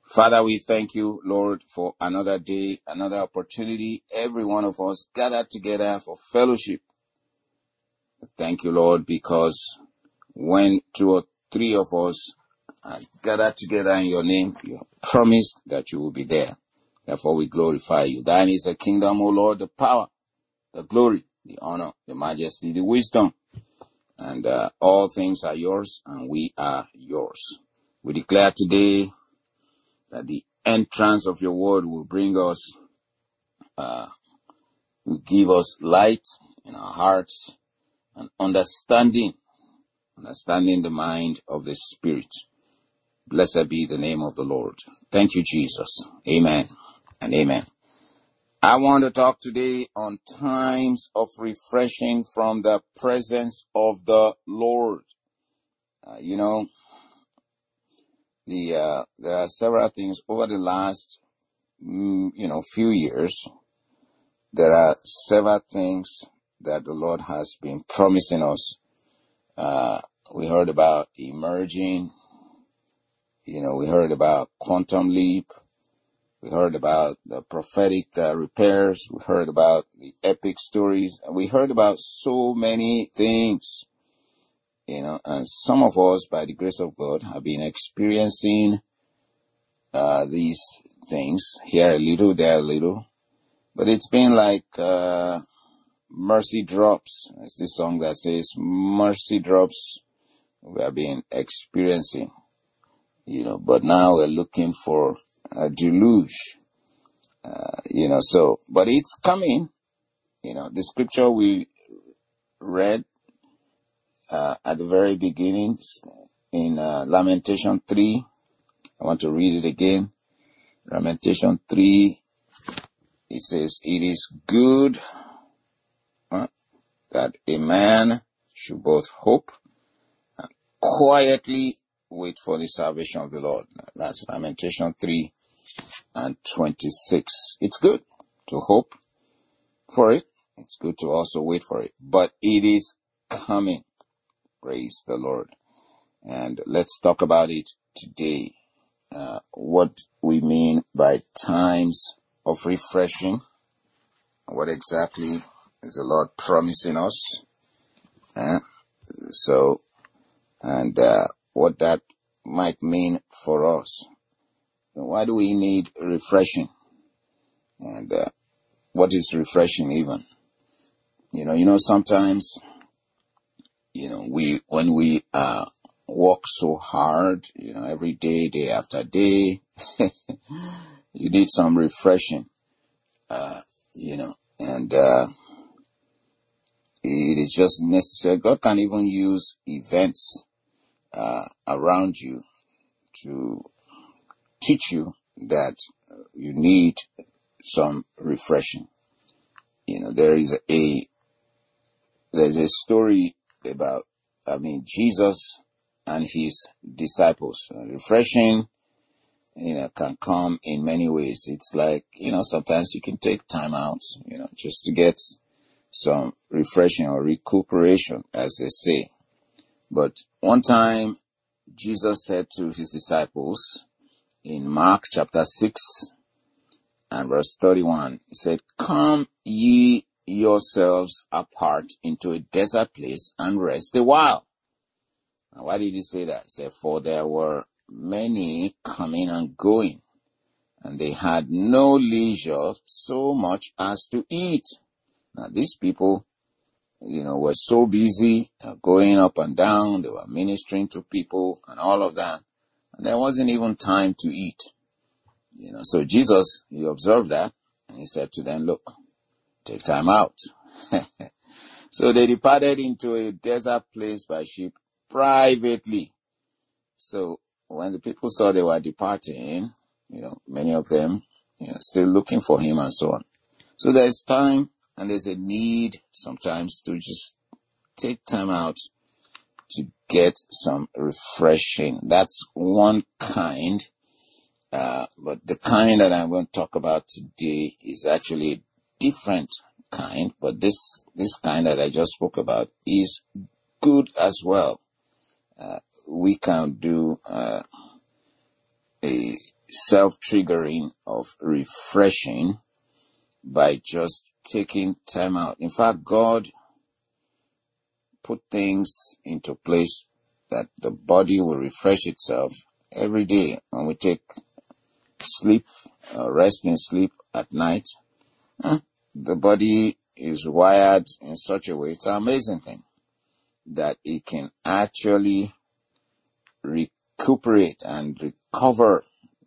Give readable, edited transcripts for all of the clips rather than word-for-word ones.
Father, we thank you, Lord, for another day, another opportunity. Every one of us gathered together for fellowship. Thank you, Lord, because when 2 or 3 of us are gathered together in your name, you have promised that you will be there. Therefore, we glorify you. Thine is the kingdom, O Lord, the power, the glory, the honor, the majesty, the wisdom. And all things are yours, and we are yours. We declare today that the entrance of your word will bring us, will give us light in our hearts and understanding the mind of the Spirit. Blessed be the name of the Lord. Thank you, Jesus. Amen and amen. I want to talk today on times of refreshing from the presence of the Lord. There are several things over the last, few years. There are several things that the Lord has been promising us. We heard about emerging. We heard about quantum leap. We heard about the prophetic repairs. We heard about the epic stories. And we heard about so many things. And some of us, by the grace of God, have been experiencing these things, here a little, there a little. But it's been like mercy drops. It's this song that says, mercy drops we have been experiencing. But now we're looking for a deluge. But it's coming. The scripture we read at the very beginning in Lamentation 3. I want to read it again. Lamentation 3, it says, it is good that a man should both hope and quietly wait for the salvation of the Lord. That's Lamentation 3 and 26. It's good to hope for it. It's good to also wait for it. But it is coming. Praise the Lord. And let's talk about it today. What we mean by times of refreshing. What exactly is the Lord promising us? What that might mean for us. Why do we need refreshing? And what is refreshing even? Sometimes, when we work so hard, every day, day after day, you need some refreshing, and it is just necessary. God can even use events around you to teach you that you need some refreshing. There's a story about, Jesus and his disciples. Refreshing, can come in many ways. It's like, sometimes you can take time out, just to get some refreshing or recuperation, as they say. But one time, Jesus said to his disciples in Mark chapter 6 and verse 31, he said, come ye yourselves apart into a desert place and rest a while. Now, why did he say that? He said, for there were many coming and going, and they had no leisure so much as to eat. Now, these people, were so busy going up and down. They were ministering to people and all of that. And there wasn't even time to eat. So Jesus, he observed that, and he said to them, look, take time out. So they departed into a desert place by ship privately. So when the people saw they were departing, many of them, still looking for him and so on. So there's time and there's a need sometimes to just take time out to get some refreshing. That's one kind. But the kind that I'm going to talk about today is actually a different kind. But this kind that I just spoke about is good as well. We can do a self-triggering of refreshing by just taking time out. In fact, God put things into place that the body will refresh itself every day. When we take sleep, rest and sleep at night, the body is wired in such a way, it's an amazing thing, that it can actually recuperate and recover,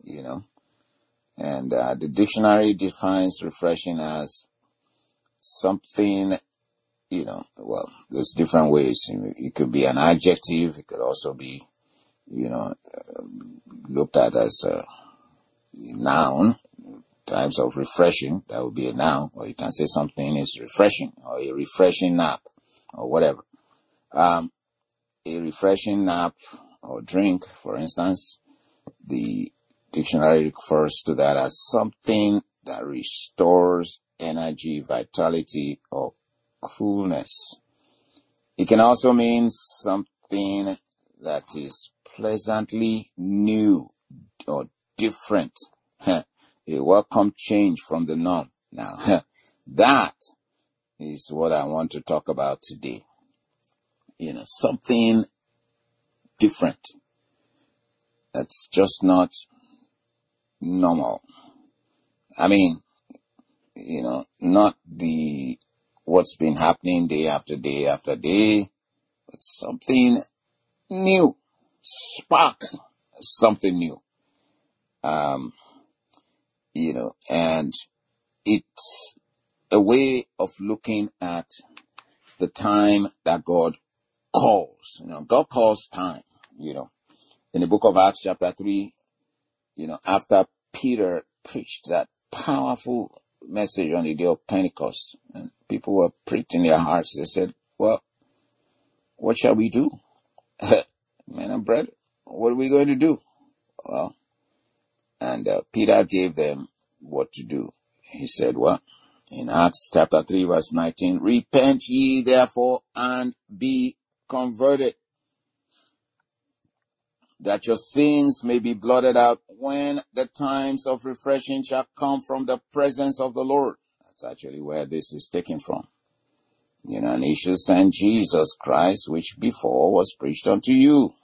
And the dictionary defines refreshing as something, well, there's different ways. It could be an adjective. It could also be, looked at as a noun. Times of refreshing, that would be a noun. Or you can say something is refreshing, or a refreshing nap, or whatever. A refreshing nap or drink, for instance, the dictionary refers to that as something that restores energy, vitality, or coolness. It can also mean something that is pleasantly new or different. A welcome change from the norm. Now, that is what I want to talk about today. Something different. That's just not normal. I mean, not what's been happening day after day after day, but something new. Spark something new. And it's a way of looking at the time that God calls. God calls time, In the book of Acts chapter 3, after Peter preached that powerful message on the day of Pentecost, and people were pricked in their hearts, they said, well, what shall we do? Men and brethren, what are we going to do? Well, and Peter gave them what to do. He said, well, in Acts chapter 3 verse 19, repent ye therefore and be converted, that your sins may be blotted out when the times of refreshing shall come from the presence of the Lord. That's actually where this is taken from. And he shall send Jesus Christ, which before was preached unto you.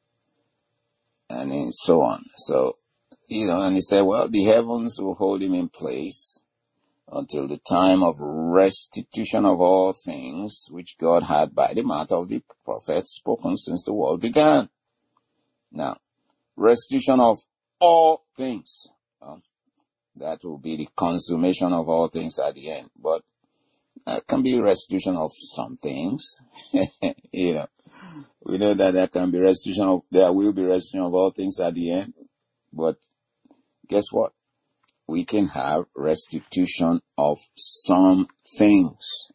And so on. So, and he said, well, the heavens will hold him in place until the time of restitution of all things, which God had by the mouth of the prophets spoken since the world began. Now, restitution of all things. That will be the consummation of all things at the end. But that can be restitution of some things. We know that there will be restitution of all things at the end. But guess what? We can have restitution of some things,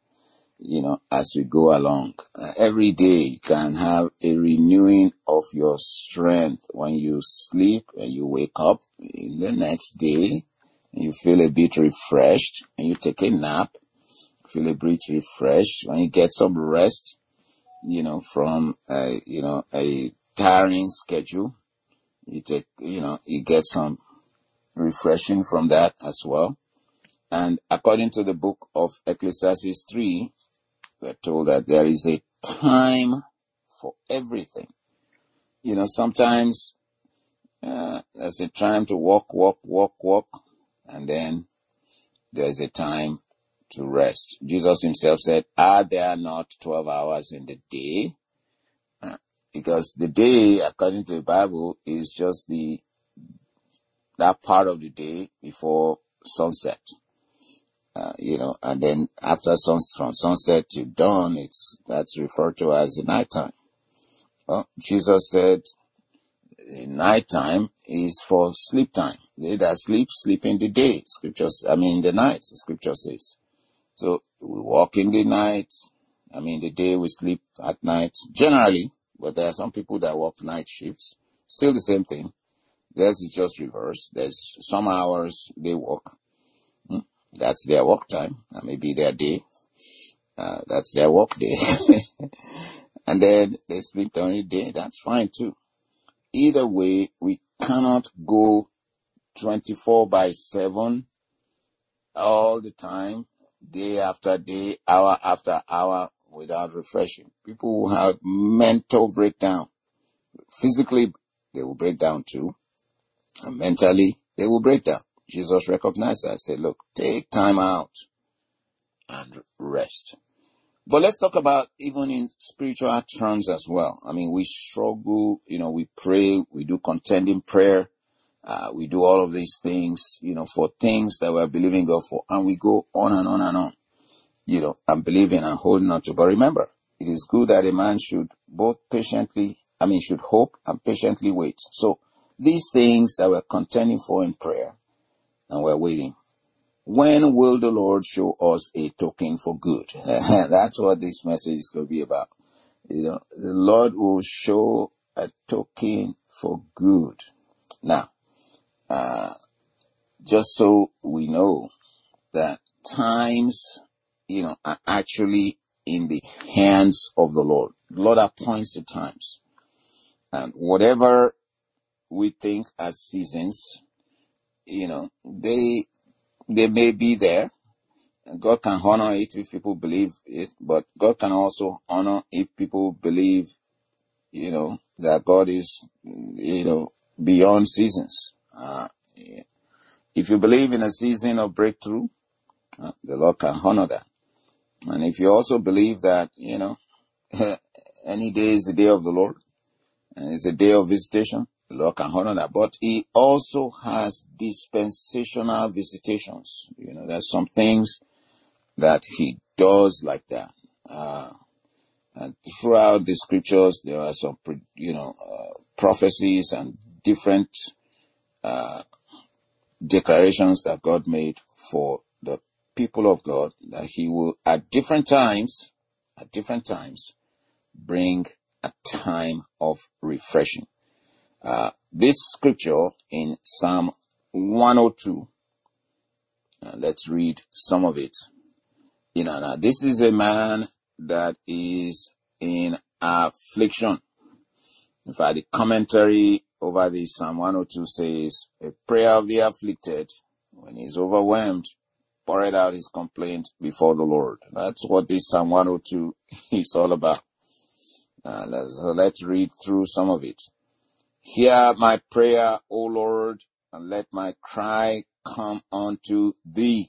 as we go along. Every day you can have a renewing of your strength. When you sleep and you wake up in the next day, and you feel a bit refreshed, and you take a nap, feel a bit refreshed. When you get some rest, from a tiring schedule, you get some refreshing from that as well. And according to the book of Ecclesiastes 3, we're told that there is a time for everything. Sometimes there's a time to walk, and then there's a time to rest. Jesus himself said, are there not 12 hours in the day? Because the day, according to the Bible, is just that part of the day before sunset. And then after from sunset to dawn, that's referred to as the nighttime. Well, Jesus said, nighttime is for sleep time. They that sleep in the day. In the night, the scripture says. So we walk in the night. The day we sleep at night, generally, but there are some people that work night shifts. Still the same thing. Theirs is just reverse. There's some hours they work. That's their work time. That may be their day. That's their work day. And then they sleep during the day. That's fine too. Either way, we cannot go 24/7, all the time, day after day, hour after hour, without refreshing. People will have mental breakdown. Physically, they will break down too. And mentally, they will break down. Jesus recognized that. Said, look, take time out and rest. But let's talk about even in spiritual terms as well. I mean, we struggle, we pray, we do contending prayer. We do all of these things, for things that we're believing God for. And we go on and on and on, and believing and holding on to. But remember, it is good that a man should should hope and patiently wait. So these things that we're contending for in prayer and we're waiting, when will the Lord show us a token for good? That's what this message is going to be about. The Lord will show a token for good. Now, just so we know that times, are actually in the hands of the Lord. The Lord appoints the times. And whatever we think as seasons, they may be there. And God can honor it if people believe it, but God can also honor if people believe, that God is, beyond seasons. If you believe in a season of breakthrough, the Lord can honor that. And if you also believe that, any day is the day of the Lord, and it's a day of visitation, the Lord can honor that. But He also has dispensational visitations. There's some things that He does like that. And throughout the scriptures, there are some, prophecies and different declarations that God made for the people of God, that He will at different times, bring a time of refreshing. This scripture in Psalm 102, let's read some of it. Now this is a man that is in affliction. In fact, the commentary over the Psalm 102 says, a prayer of the afflicted, when he's overwhelmed, poured out his complaint before the Lord. That's what this Psalm 102 is all about. Let's read through some of it. Hear my prayer, O Lord, and let my cry come unto thee.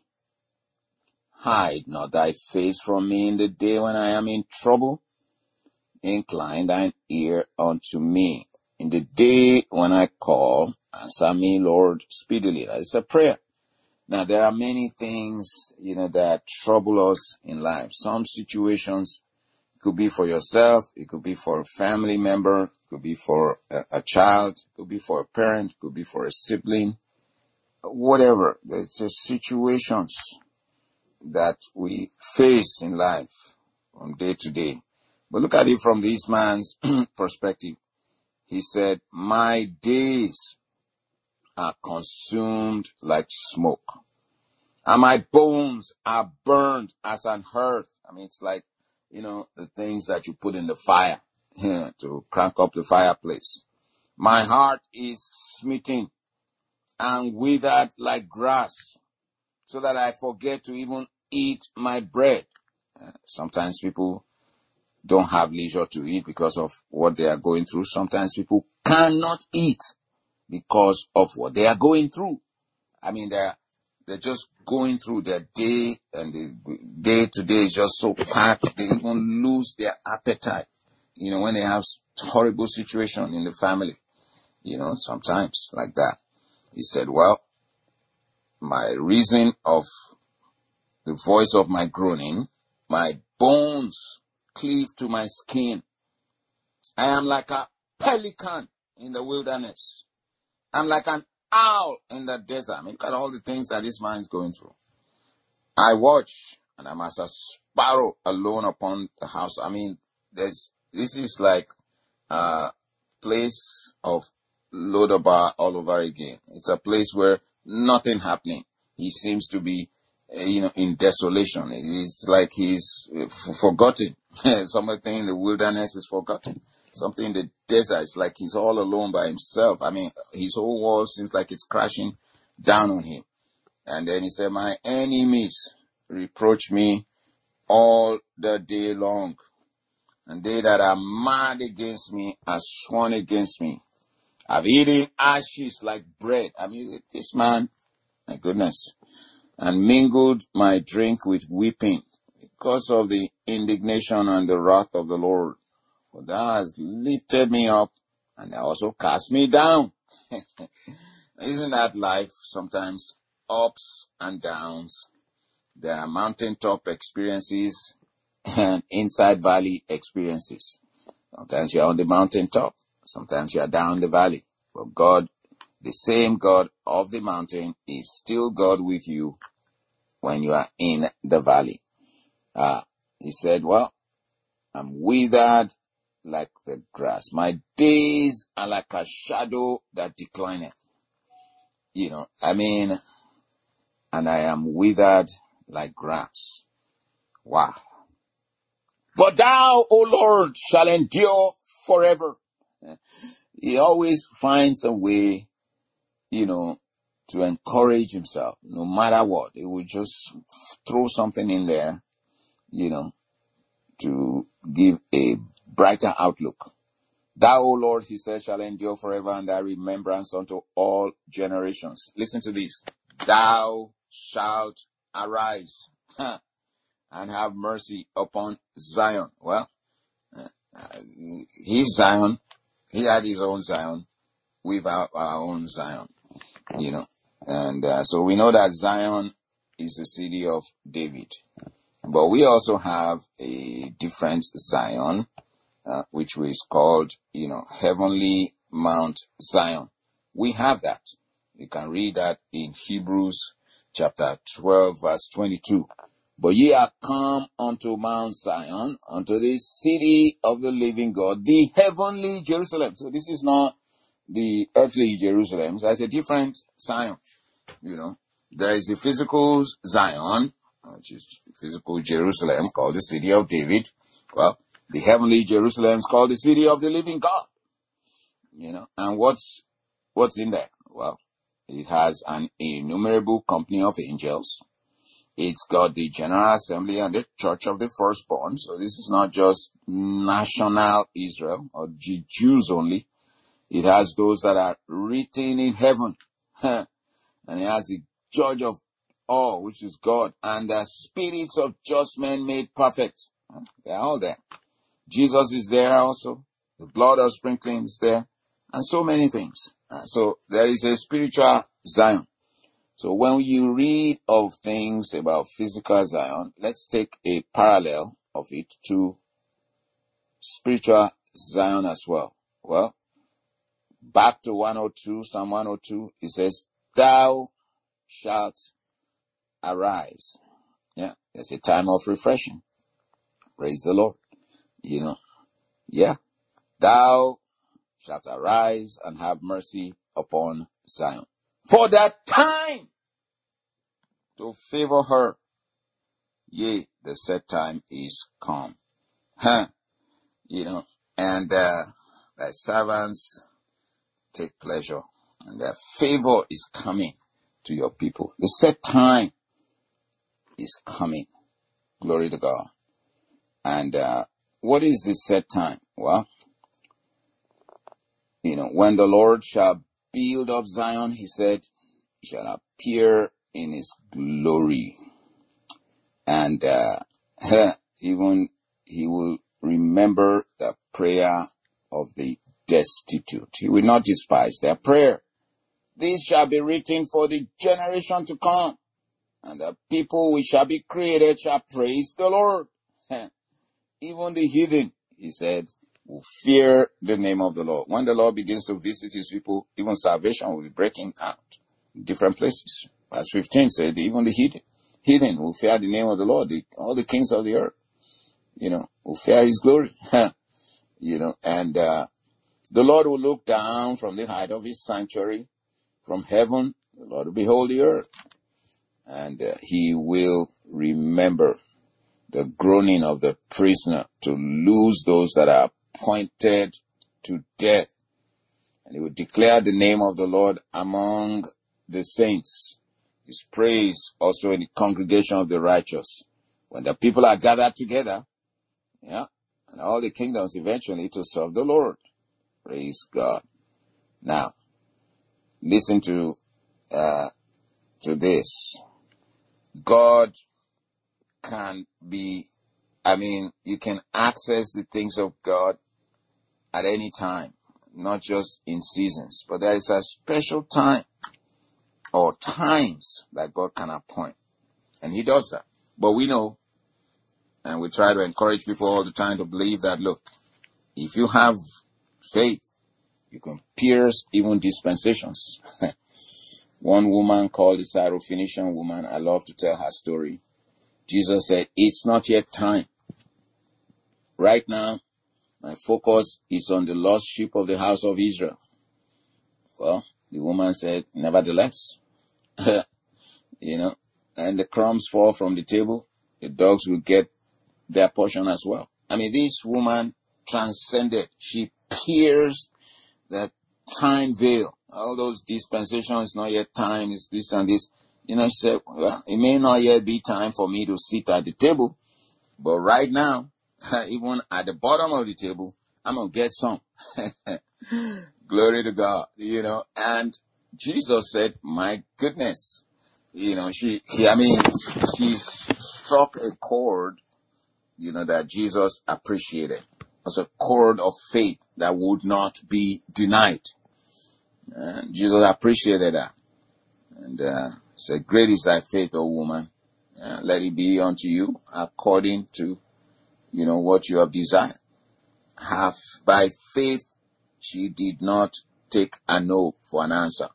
Hide not thy face from me in the day when I am in trouble. Incline thine ear unto me. In the day when I call, answer me, Lord, speedily. That's a prayer. Now, there are many things, that trouble us in life. Some situations could be for yourself. It could be for a family member. It could be for a child. It could be for a parent. It could be for a sibling. Whatever. It's just situations that we face in life from day to day. But look at it from this man's perspective. He said, my days are consumed like smoke, and my bones are burned as an hearth. I mean, it's like, the things that you put in the fire to crank up the fireplace. My heart is smitten and withered like grass, so that I forget to even eat my bread. Sometimes people don't have leisure to eat because of what they are going through. Sometimes people cannot eat because of what they are going through. I mean, they're just going through their day, and the day to day is just so packed. They even lose their appetite, when they have horrible situation in the family, sometimes like that. He said, well, my reason of the voice of my groaning, my bones cleave to my skin. I am like a pelican in the wilderness. I'm like an owl in the desert. I mean, look at all the things that this man is going through. I watch, and I'm as a sparrow alone upon the house. I mean, this is like a place of Lodabar all over again. It's a place where nothing happening. He seems to be, in desolation. It's like he's forgotten. Something in the wilderness is forgotten. Something in the desert is like he's all alone by himself. I mean, his whole world seems like it's crashing down on him. And then he said, my enemies reproach me all the day long. And they that are mad against me are sworn against me. I've eaten ashes like bread. I mean, this man, my goodness, and mingled my drink with weeping because of the indignation and the wrath of the Lord. For thou hast lifted me up and thou also cast me down. Isn't that life? Sometimes ups and downs. There are mountaintop experiences and inside valley experiences. Sometimes you're on the mountaintop. Sometimes you're down the valley. But God, the same God of the mountain, is still God with you when you are in the valley. He said, well, I'm withered like the grass. My days are like a shadow that declineth. And I am withered like grass. Wow. But thou, O Lord, shall endure forever. He always finds a way, to encourage himself, no matter what. He will just throw something in there, to give a brighter outlook. Thou, O Lord, he said, shall endure forever, and thy remembrance unto all generations. Listen to this. Thou shalt arise and have mercy upon Zion. Well, his Zion, he had his own Zion. We've our own Zion, And so we know that Zion is the city of David. But we also have a different Zion, which is called, heavenly Mount Zion. We have that. You can read that in Hebrews chapter 12, verse 22. But ye are come unto Mount Zion, unto the city of the living God, the heavenly Jerusalem. So this is not the earthly Jerusalem. There's a different Zion. There is the physical Zion, which is physical Jerusalem, called the city of David. Well, the heavenly Jerusalem is called the city of the living God. And what's in there? Well, it has an innumerable company of angels. It's got the General Assembly and the Church of the Firstborn. So this is not just national Israel or Jews only. It has those that are written in heaven. And it has the Judge of all, which is God, and the spirits of just men made perfect. They're all there. Jesus is there also. The blood of sprinkling is there. And so many things. So there is a spiritual Zion. So when you read of things about physical Zion, let's take a parallel of it to spiritual Zion as well. Well, back to 102, Psalm 102, it says, thou shalt arise. Yeah, it's a time of refreshing. Praise the Lord. Thou shalt arise and have mercy upon Zion. For that time to favor her, yea, the set time is come. And thy servants take pleasure, and their favor is coming to your people. The set time is coming. Glory to God. And what is the set time? Well, when the Lord shall build up Zion, he said, he shall appear in his glory. And even he will remember the prayer of the destitute. He will not despise their prayer. This shall be written for the generation to come, and the people which shall be created shall praise the Lord. Even the heathen, he said, will fear the name of the Lord. When the Lord begins to visit his people, even salvation will be breaking out in different places. Verse 15 said, even the heathen will fear the name of the Lord. All the kings of the earth, will fear his glory. And the Lord will look down from the height of his sanctuary, from heaven. The Lord will behold the earth, and he will remember the groaning of the prisoner to loose those that are appointed to death. And he will declare the name of the Lord among the saints. His praise also in the congregation of the righteous. When the people are gathered together, yeah, and all the kingdoms eventually to serve the Lord. Praise God. Now, listen to this. God can be, you can access the things of God at any time, not just in seasons, but there is a special time or times that God can appoint. And he does that. But we know, and we try to encourage people all the time to believe that, look, if you have faith, you can pierce even dispensations. One woman called the Syrophoenician woman, I love to tell her story. Jesus said, it's not yet time. Right now, my focus is on the lost sheep of the house of Israel. Well, the woman said, nevertheless, and the crumbs fall from the table, the dogs will get their portion as well. This woman transcended. She pierced that time veil. All those dispensations, not yet time, is this and this. She said, well, it may not yet be time for me to sit at the table, but right now, even at the bottom of the table, I'm going to get some. Glory to God, and Jesus said, my goodness, she struck a chord, that Jesus appreciated. As a chord of faith that would not be denied. And Jesus appreciated that. And said, great is thy faith, O woman. Let it be unto you according to, what you have desired. By faith, she did not take a no for an answer.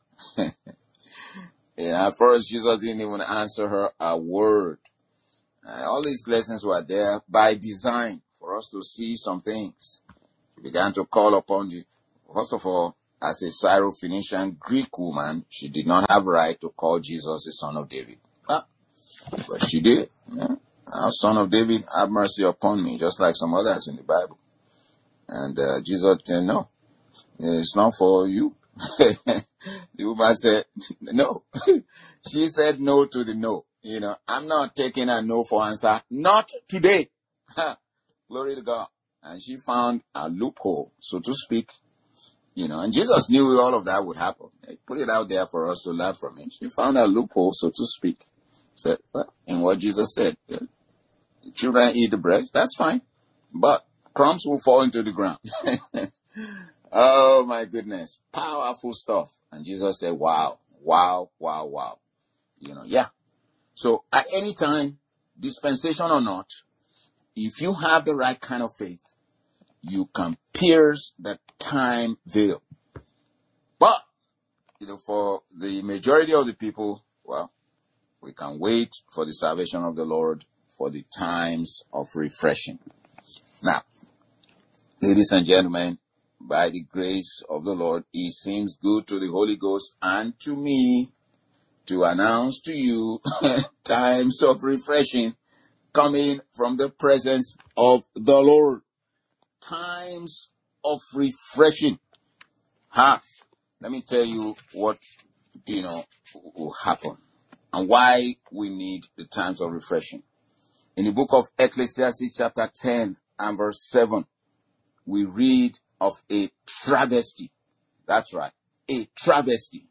At first, Jesus didn't even answer her a word. All these lessons were there by design for us to see some things. She began to call upon you. First of all, as a Syrophoenician Greek woman, she did not have right to call Jesus the son of David. But she did. Yeah. Son of David, have mercy upon me, just like some others in the Bible. And Jesus said, no, it's not for you. The woman said, no. She said no to the no. I'm not taking a no for answer. Not today. Glory to God. And she found a loophole, so to speak. And Jesus knew all of that would happen. He put it out there for us to learn from it. She found a loophole, so to speak. Said, well, in what Jesus said, children eat the bread, that's fine. But crumbs will fall into the ground. Oh my goodness. Powerful stuff. And Jesus said, wow, wow, wow, wow. Yeah. So at any time, dispensation or not, if you have the right kind of faith, you can pierce the time veil. But, for the majority of the people, well, we can wait for the salvation of the Lord for the times of refreshing. Now, ladies and gentlemen, by the grace of the Lord, it seems good to the Holy Ghost and to me to announce to you times of refreshing coming from the presence of the Lord. Times of refreshing. Let me tell you what, will happen and why we need the times of refreshing. In the book of Ecclesiastes chapter 10 and verse 7, we read of a travesty. That's right, a travesty.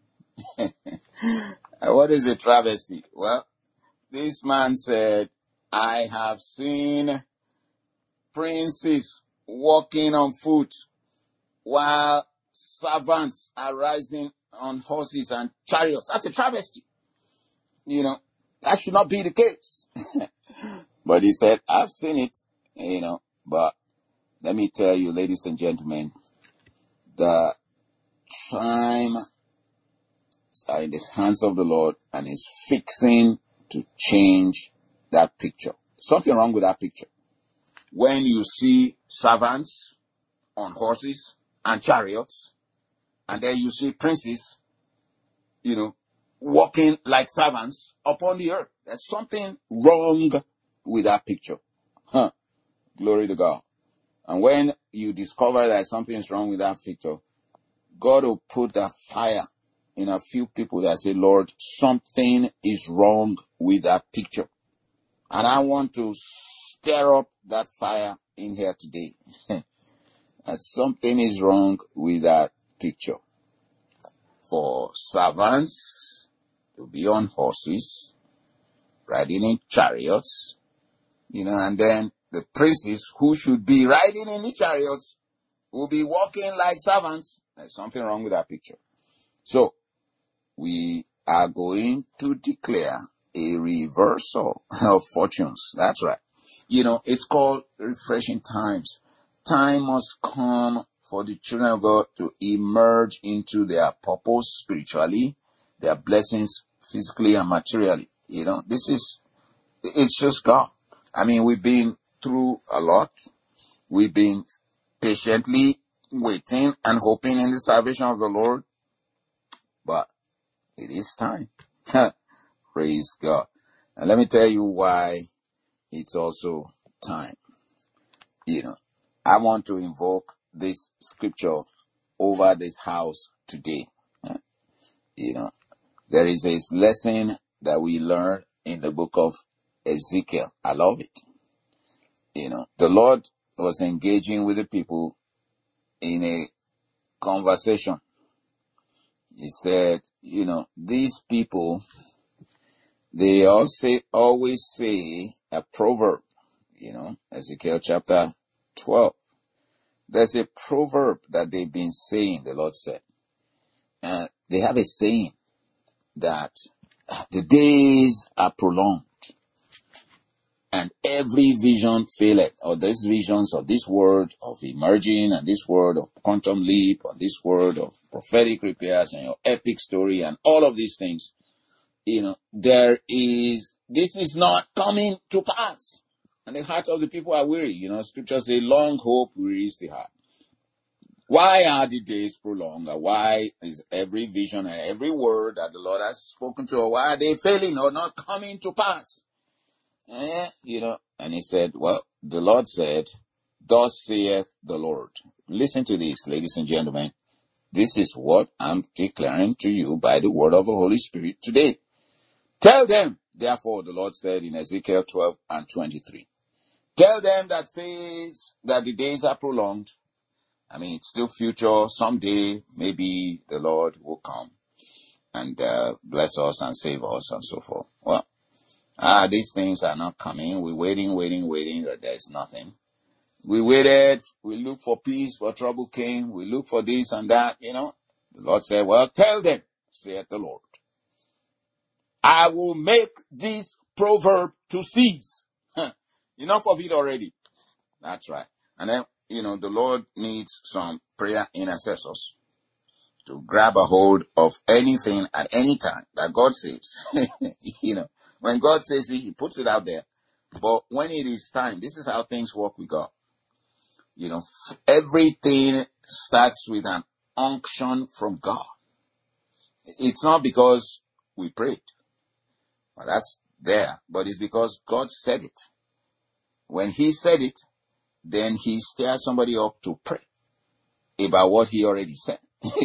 What is a travesty? Well, this man said, I have seen princes walking on foot while servants are riding on horses and chariots. That's a travesty. That should not be the case. But he said, I've seen it, but let me tell you, ladies and gentlemen, the time are in the hands of the Lord and is fixing to change that picture. Something wrong with that picture. When you see servants on horses and chariots, and then you see princes, walking like servants upon the earth. There's something wrong with that picture. Glory to God. And when you discover that something's wrong with that picture, God will put a fire in a few people that say, Lord, something is wrong with that picture. And I want to stir up that fire in here today. That something is wrong with that picture. For servants to be on horses, riding in chariots, and then the princes who should be riding in the chariots will be walking like servants. There's something wrong with that picture. So, we are going to declare a reversal of fortunes. That's right. It's called refreshing times. Time must come for the children of God to emerge into their purpose spiritually, their blessings physically and materially. It's just God. I mean, we've been through a lot. We've been patiently waiting and hoping in the salvation of the Lord. But it is time. Praise God. And let me tell you why it's also time. I want to invoke this scripture over this house today. There is a lesson that we learn in the book of Ezekiel. I love it. The Lord was engaging with the people in a conversation. He said, these people, they always say a proverb, Ezekiel chapter 12. There's a proverb that they've been saying, the Lord said. And they have a saying that the days are prolonged and every vision faileth, or these visions of this word of emerging and this word of quantum leap or this word of prophetic repairs and your epic story and all of these things, this is not coming to pass. And the heart of the people are weary. Scripture says, long hope wearies the heart. Why are the days prolonged? Why is every vision and every word that the Lord has spoken to, why are they failing or not coming to pass? And he said, well, the Lord said, thus saith the Lord. Listen to this, ladies and gentlemen. This is what I'm declaring to you by the word of the Holy Spirit today. Tell them, therefore, the Lord said in Ezekiel 12 and 23. Tell them that says that the days are prolonged. I mean, it's still future. Someday, maybe the Lord will come and bless us and save us and so forth. Well, these things are not coming. We're waiting, but there's nothing. We waited. We looked for peace, but trouble came. We looked for this and that, The Lord said, well, tell them, saith the Lord, I will make this proverb to cease. Enough of it already. That's right. And then, the Lord needs some prayer intercessors to grab a hold of anything at any time that God says. When God says it, he puts it out there. But when it is time, this is how things work with God. Everything starts with an unction from God. It's not because we prayed. Well, that's there. But it's because God said it. When he said it, then he stirs somebody up to pray about what he already said.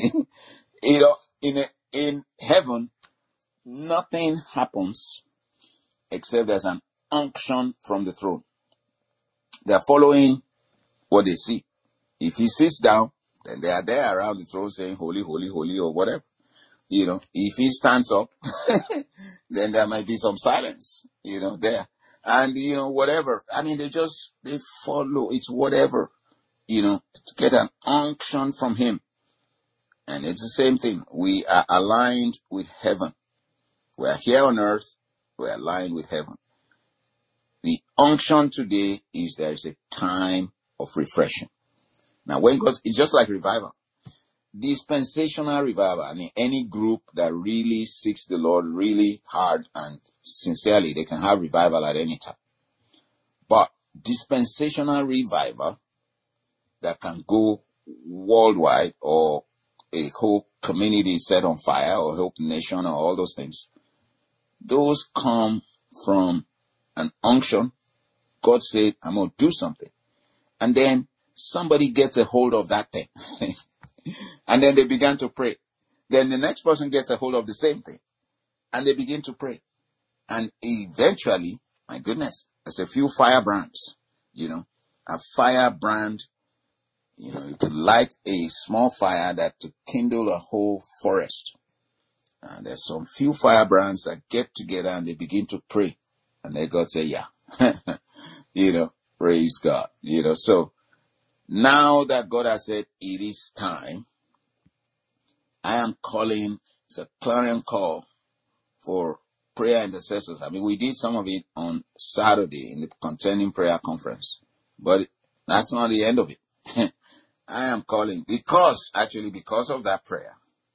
In heaven, nothing happens except there's an unction from the throne. They're following what they see. If he sits down, then they are there around the throne saying, holy, holy, holy, or whatever. If he stands up, then there might be some silence, there. And, whatever. I mean, they follow. It's whatever, to get an unction from him. And it's the same thing. We are aligned with heaven. We are here on earth. We are aligned with heaven. The unction today is there is a time of refreshing. Now, it's just like revival. Dispensational revival. I mean, any group that really seeks the Lord really hard and sincerely, they can have revival at any time. But dispensational revival that can go worldwide, or a whole community set on fire, or a whole nation, or all those things, those come from an unction. God said, I'm going to do something. And then somebody gets a hold of that thing. And then they began to pray. Then the next person gets a hold of the same thing and they begin to pray. And eventually, my goodness, there's a few firebrands, a firebrand, you could light a small fire that to kindle a whole forest. And there's some few firebrands that get together and they begin to pray. And then God say, yeah, praise God, So now that God has said it is time, I am calling, it's a clarion call for prayer intercessors. I mean, we did some of it on Saturday in the Contending Prayer Conference, but that's not the end of it. I am calling because of that prayer,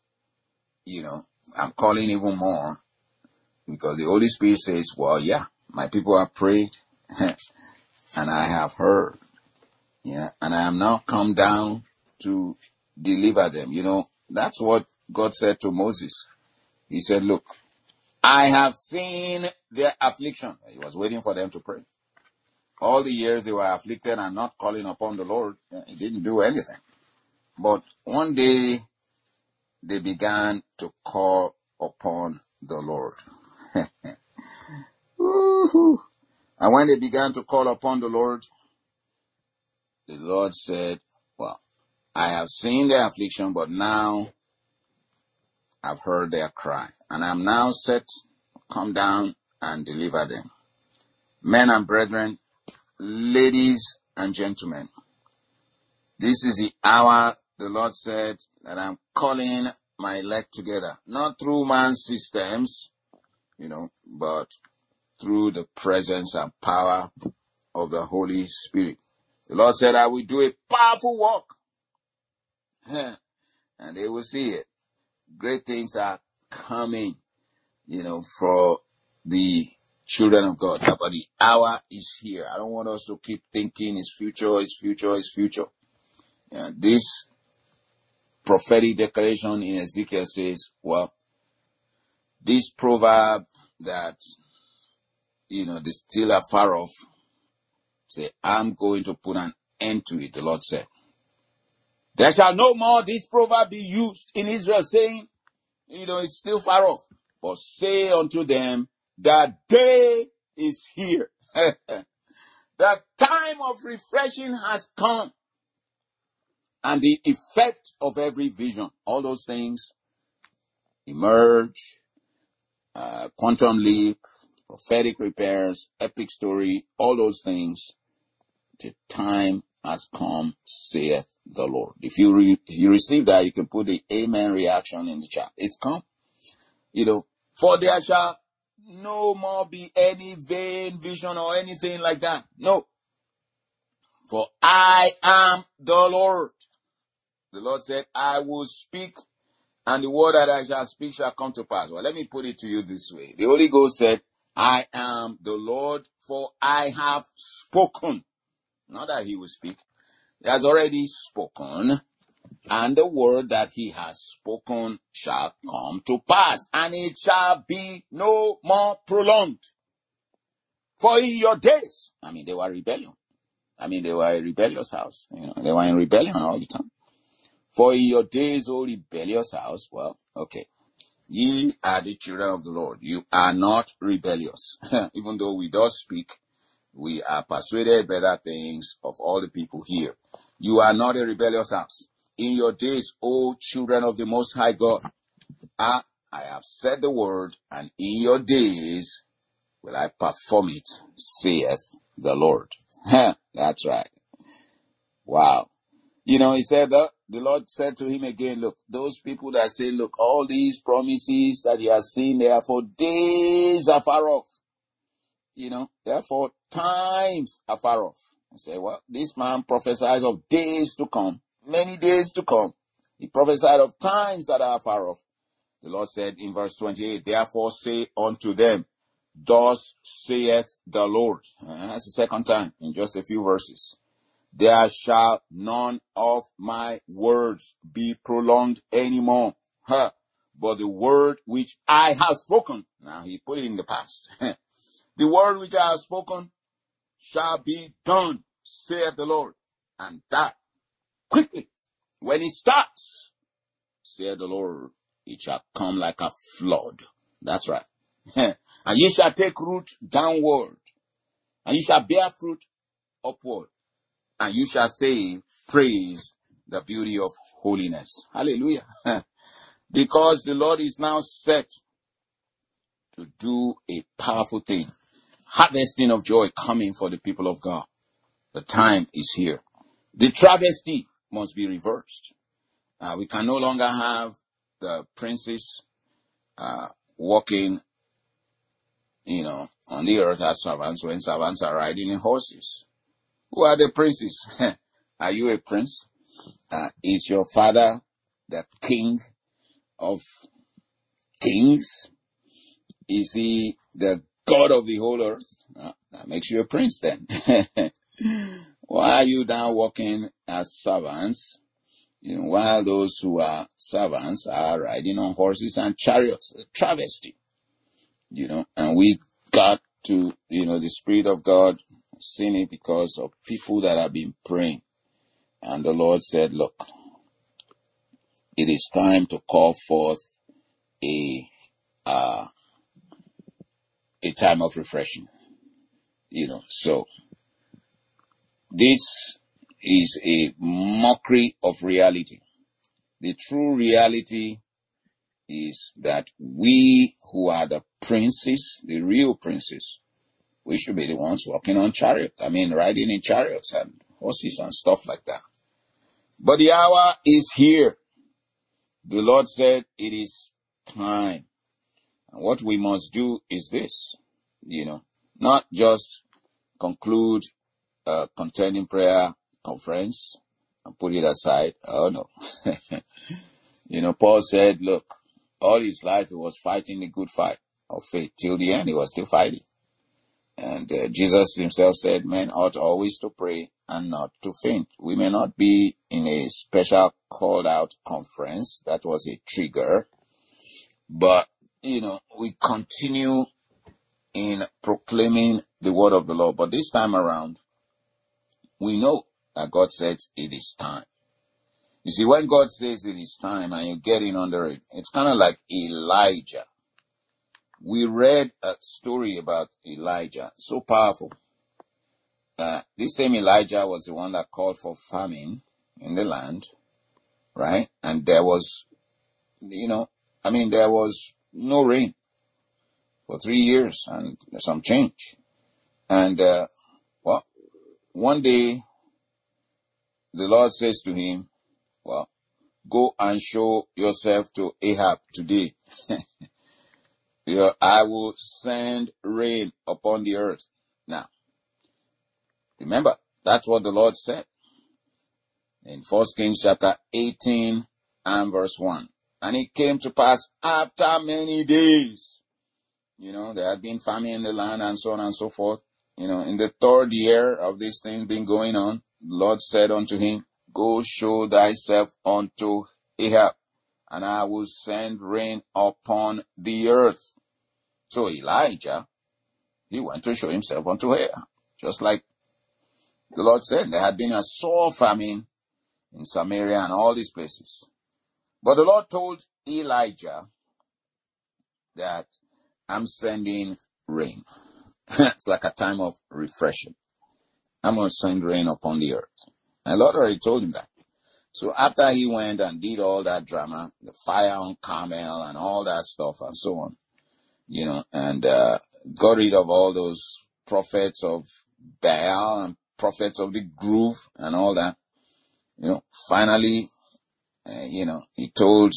I'm calling even more because the Holy Spirit says, well, yeah, my people have prayed and I have heard, and I am now come down to deliver them. That's what God said to Moses. He said, look, I have seen their affliction. He was waiting for them to pray. All the years they were afflicted and not calling upon the Lord, he didn't do anything. But one day they began to call upon the Lord. And when they began to call upon the Lord said, well, I have seen their affliction, but now I've heard their cry. And I'm now set, come down and deliver them. Men and brethren, ladies and gentlemen, this is the hour the Lord said that I'm calling my elect together. Not through man's systems, but through the presence and power of the Holy Spirit. The Lord said, I will do a powerful work. And they will see it. Great things are coming, for the children of God. But the hour is here. I don't want us to keep thinking it's future, it's future, it's future. This prophetic declaration in Ezekiel says, well, this proverb that, the still are far off, say, I'm going to put an end to it, the Lord said. There shall no more this proverb be used in Israel, saying, it's still far off. But say unto them, the day is here. The time of refreshing has come. And the effect of every vision, all those things, emerge, quantum leap, prophetic repairs, epic story, all those things, the time has come, saith the Lord. If you receive that, you can put the amen reaction in the chat. It's come. For there shall no more be any vain vision or anything like that. No. For I am the Lord. The Lord said, I will speak, and the word that I shall speak shall come to pass. Well, let me put it to you this way. The Holy Ghost said, I am the Lord, for I have spoken. Not that he will speak. He has already spoken. And the word that he has spoken shall come to pass, and it shall be no more prolonged. For in your days, they were rebellion. They were a rebellious house. They were in rebellion all the time. For in your days, O rebellious house, well, okay. Ye are the children of the Lord. You are not rebellious. Even though we do speak, we are persuaded better things of all the people here. You are not a rebellious house. In your days, O children of the Most High God, I have said the word, and in your days will I perform it, saith the Lord. That's right. Wow. He said, the Lord said to him again, look, those people that say, look, all these promises that you have seen, they are for days afar off. Therefore times afar off. I say, well, this man prophesies of days to come, many days to come. He prophesied of times that are far off. The Lord said in verse 28, therefore say unto them, thus saith the Lord. That's the second time in just a few verses. There shall none of my words be prolonged anymore. But the word which I have spoken, now he put it in the past. The word which I have spoken shall be done, saith the Lord. And that quickly, when it starts, saith the Lord, it shall come like a flood. That's right. And ye shall take root downward, and ye shall bear fruit upward, and you shall say, praise the beauty of holiness. Hallelujah. Because the Lord is now set to do a powerful thing. Harvesting of joy coming for the people of God. The time is here. The travesty must be reversed. We can no longer have the princes walking, on the earth as servants when servants are riding in horses. Who are the princes? Are you a prince? Is your father the king of kings? Is he the God of the whole earth? That makes you a prince then. Why are you now walking as servants? While those who are servants are riding on horses and chariots, a travesty. And we got to, the Spirit of God seen it because of people that have been praying. And the Lord said, look, it is time to call forth a time of refreshing. So this is a mockery of reality. The true reality is that we who are the princes, the real princes, we should be the ones walking on chariots. Riding in chariots and horses and stuff like that. But the hour is here. The Lord said it is time. And what we must do is this, not just conclude a contending prayer conference and put it aside. Oh no. Paul said, look, all his life he was fighting the good fight of faith. Till the end he was still fighting. And Jesus himself said, men ought always to pray and not to faint. We may not be in a special called out conference. That was a trigger. But, we continue in proclaiming the word of the Lord. But this time around, we know that God says it is time. You see, when God says it is time and you get in under it, it's kind of like Elijah. We read a story about Elijah, so powerful. This same Elijah was the one that called for famine in the land, right? And there was, there was no rain for 3 years and some change. And, one day the Lord says to him, go and show yourself to Ahab today. I will send rain upon the earth. Now, remember, that's what the Lord said in 1 Kings chapter 18 and verse 1. And it came to pass after many days, there had been famine in the land and so on and so forth. In the 3rd year of this thing being going on, the Lord said unto him, go show thyself unto Ahab, and I will send rain upon the earth. So Elijah, he went to show himself unto Ahab. Just like the Lord said, there had been a sore famine in Samaria and all these places. But the Lord told Elijah that I'm sending rain. It's like a time of refreshing. I'm going to send rain upon the earth. And the Lord already told him that. So after he went and did all that drama, the fire on Carmel and all that stuff and so on, and got rid of all those prophets of Baal and prophets of the grove and all that, finally, he told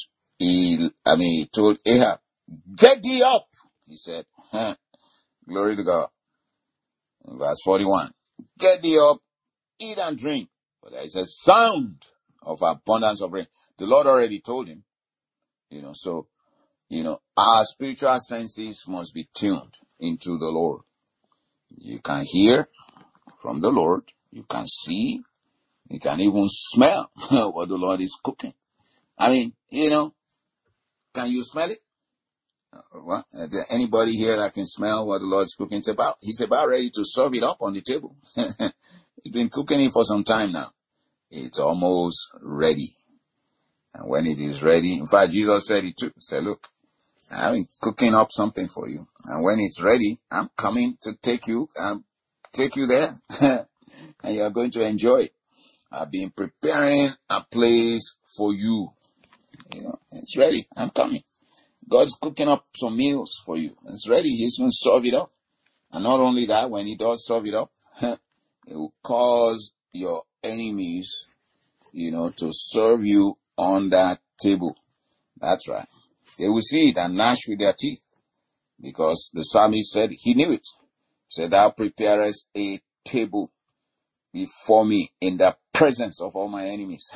Ahab, get thee up. He said, glory to God. In verse 41, get thee up, eat and drink. But there is a sound of abundance of rain. The Lord already told him, so, our spiritual senses must be tuned into the Lord. You can hear from the Lord. You can see. You can even smell what the Lord is cooking. Can you smell it? Is there anybody here that can smell what the Lord's cooking? He's about ready to serve it up on the table. He's been cooking it for some time now. It's almost ready. And when it is ready, in fact, Jesus said it too. He said, look, I'm cooking up something for you. And when it's ready, I'm coming to take you there. And you're going to enjoy it. I've been preparing a place for you. It's ready. I'm coming. God's cooking up some meals for you. It's ready. He's going to serve it up. And not only that, when he does serve it up, it will cause your enemies, to serve you on that table. That's right. They will see it and gnash with their teeth. Because the psalmist said he knew it. He said, thou preparest a table before me in the presence of all my enemies.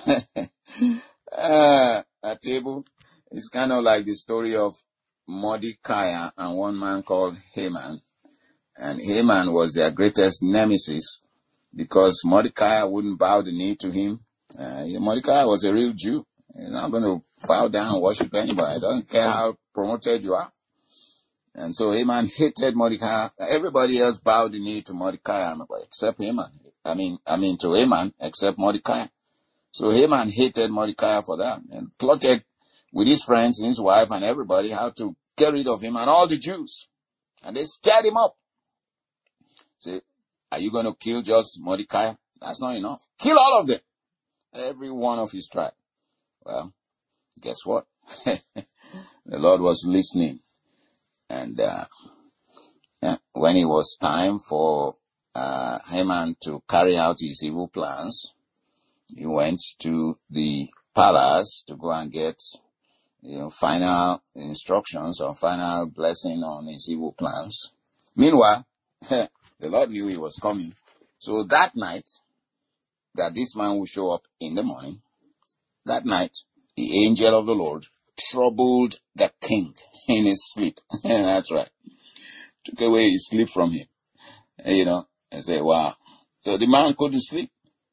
A table is kind of like the story of Mordecai and one man called Haman. And Haman was their greatest nemesis because Mordecai wouldn't bow the knee to him. Mordecai was a real Jew. He's not going to bow down and worship anybody. He doesn't care how promoted you are. And so Haman hated Mordecai. Everybody else bowed the knee to Mordecai except Haman. To Haman except Mordecai. So Haman hated Mordecai for that and plotted with his friends and his wife and everybody how to get rid of him and all the Jews. And they scared him up. Say, are you going to kill just Mordecai? That's not enough. Kill all of them. Every one of his tribe. Well, guess what? The Lord was listening. And when it was time for Haman to carry out his evil plans, he went to the palace to go and get final instructions or final blessing on his evil plans. Meanwhile, the Lord knew he was coming. So that night, that this man would show up in the morning, that night, the angel of the Lord troubled the king in his sleep. That's right. Took away his sleep from him. And say, wow. So the man couldn't sleep.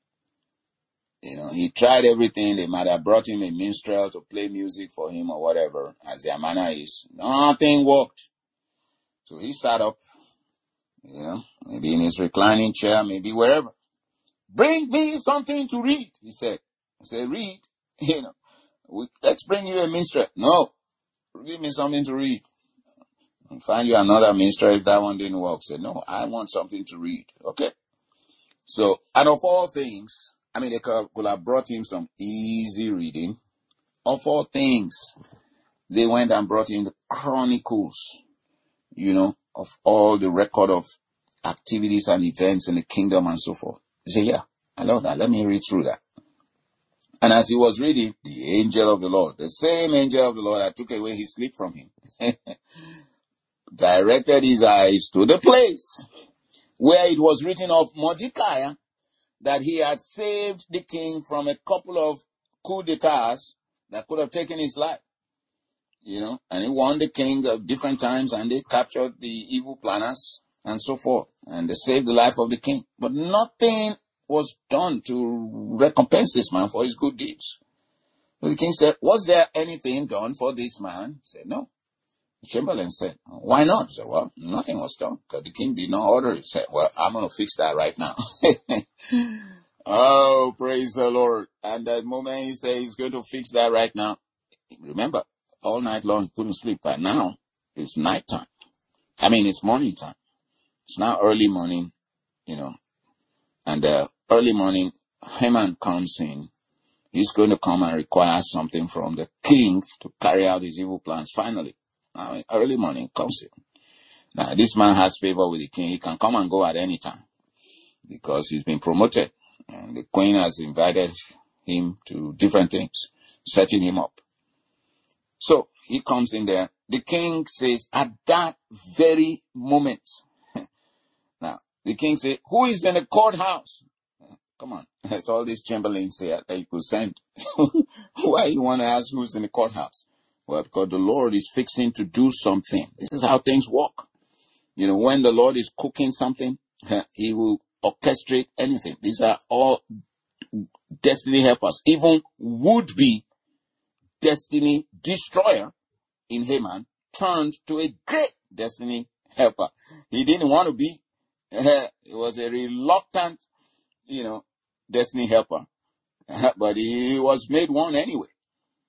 He tried everything. They might have brought him a minstrel to play music for him or whatever, as their manner is. Nothing worked. So he sat up, maybe in his reclining chair, maybe wherever. Bring me something to read, he said. I said, read? Let's bring you a minstrel. No, give me something to read. And find you another minstrel if that one didn't work. Say, no, I want something to read. Okay. So, and of all things, they could have brought him some easy reading. Of all things, they went and brought him the chronicles, of all the record of activities and events in the kingdom and so forth. He said, yeah, I love that. Let me read through that. And as he was reading, the angel of the Lord, the same angel of the Lord that took away his sleep from him, directed his eyes to the place where it was written of Mordecai that he had saved the king from a couple of coup d'etats that could have taken his life. And he warned the king of different times and they captured the evil planners and so forth. And they saved the life of the king. But nothing was done to recompense this man for his good deeds. So the king said, was there anything done for this man? He said, no. The chamberlain said, why not? He said, well, nothing was done because the king did not order it. He said, well, I'm going to fix that right now. Oh, praise the Lord. And the moment he said he's going to fix that right now, remember, all night long he couldn't sleep. But now it's nighttime. It's morning time. It's now early morning, and early morning, Haman comes in. He's going to come and require something from the king to carry out his evil plans. Finally, early morning comes in. Now, this man has favor with the king. He can come and go at any time because he's been promoted. And the queen has invited him to different things, setting him up. So he comes in there. The king says, at that very moment. Now, the king says, who is in the courthouse? Come on. That's all these chamberlains here that you could send. Why you want to ask who's in the courthouse? Well, because the Lord is fixing to do something. This is how things work. When the Lord is cooking something, he will orchestrate anything. These are all destiny helpers. Even would-be destiny destroyer in Haman turned to a great destiny helper. He didn't want to be. He was a reluctant, destiny helper. But he was made one anyway.